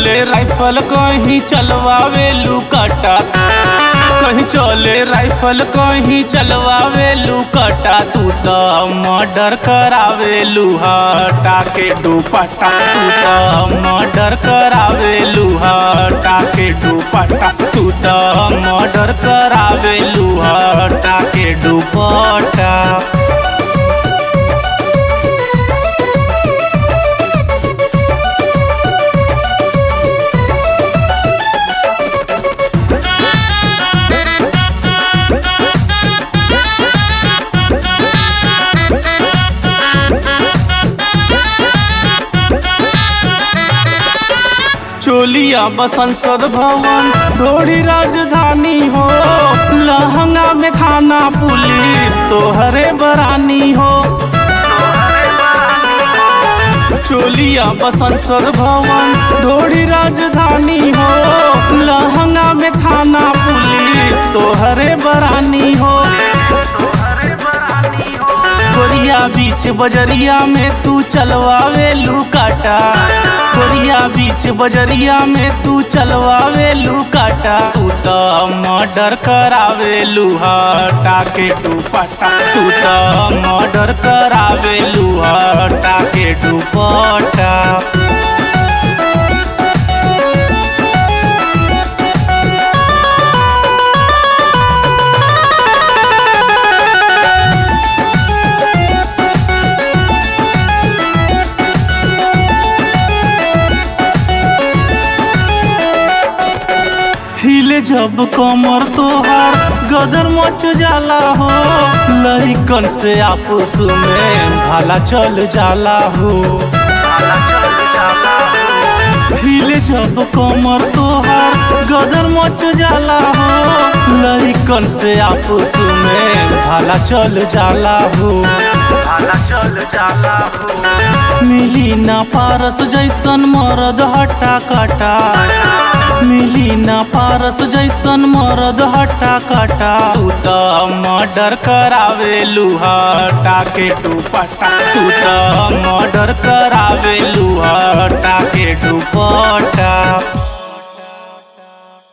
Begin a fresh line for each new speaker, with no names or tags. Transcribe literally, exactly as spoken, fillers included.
चले राइफल कहीं चलवावे लुकाटा, कहीं चले राइफल कहीं चलवावे लुकाटा। तू तो मर्डर करावे लुहाटा के दुपट्टा, तू तो मर्डर करावे लुहाटा के दुपट्टा, तू तो मर्डर करावे लुहाटा के दुपट्टा। चोलिया बसंसद भवन ढोड़ी राजधानी हो, लहंगा में थाना पुलिस तोहरे बरानी हो। चोलिया बसंसद भवन ढोड़ी राजधानी हो, लहंगा में थाना पुलिस तोहरे बरानी हो। गोरिया बीच बजरिया में तू चलवावे लुकाटा, गोरिया बीच बजरिया में तू चलवावे लुकाटा। तू तो मर्डर करावे लुहाटा के दुपट्टा, तू तो मर्डर करावे लुहाटा के दुपट्टा। हिले जब कमर तोहार गदर मच जाला हो, लइकन से आपस में भाला चल जाला हो। हिले जब कमर तोहार गदर मच जाला हो, लइकन से आपस में भाला चल जाला हो। चल जाला हो मिली ना पारस जैसन मरद हट्टा कटा, मिली ना पारस जैसन मरद हट्टा कटा। तू तो मर्डर करावे लुहाटा के दुपट्टा, तू तो मर्डर करावे लुहाटा के दुपट्टा।